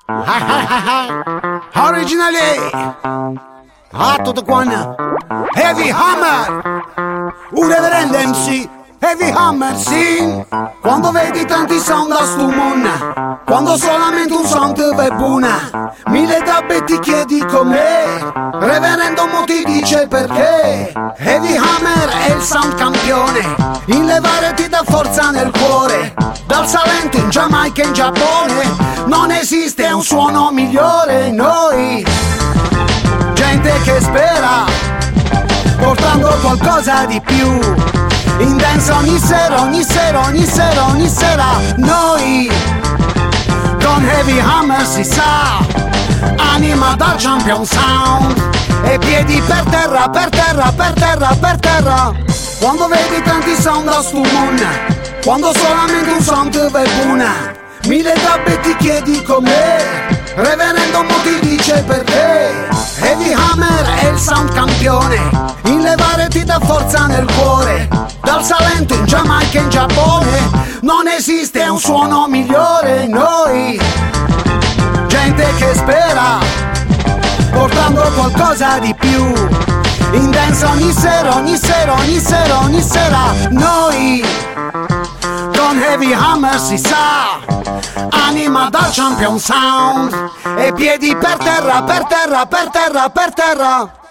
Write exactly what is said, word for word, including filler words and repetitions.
Originally, ah, tutto quanto Heavy Hammer, un reverendo M C. Heavy Hammer, sì. Quando vedi tanti sound da stu mondo, quando solamente un sound te va buona, mille dabbe ti chiedi com'è, reverendo mo ti dice perché. Heavy Hammer è il sound campione, in levare ti dà forza nel cuore. Dal Salento in Giamaica in Giappone, non esiste un suono migliore. Noi, gente che spera, portando qualcosa di più. In dance ogni sera, ogni sera, ogni sera, ogni sera. Noi, con Heavy Hammer si sa, anima dal champion sound, e piedi per terra, per terra, per terra, per terra. Quando vedi tanti sound da stu mondo, quando solamente un sound te va buona, mille dabbe ti chiedi com'è, reverendo mo ti dice perché. Heavy Hammer è il sound campione, in levare ti dà forza nel cuore. Dal Salento in Giamaica in Giappone, non esiste un suono migliore. Noi, gente che spera, portando qualcosa di più. In dance ogni sera, ogni sera, ogni sera, ogni sera. Noi, con Heavy Hammer si sa, anima dal champion sound, e piedi per terra, per terra, per terra, per terra.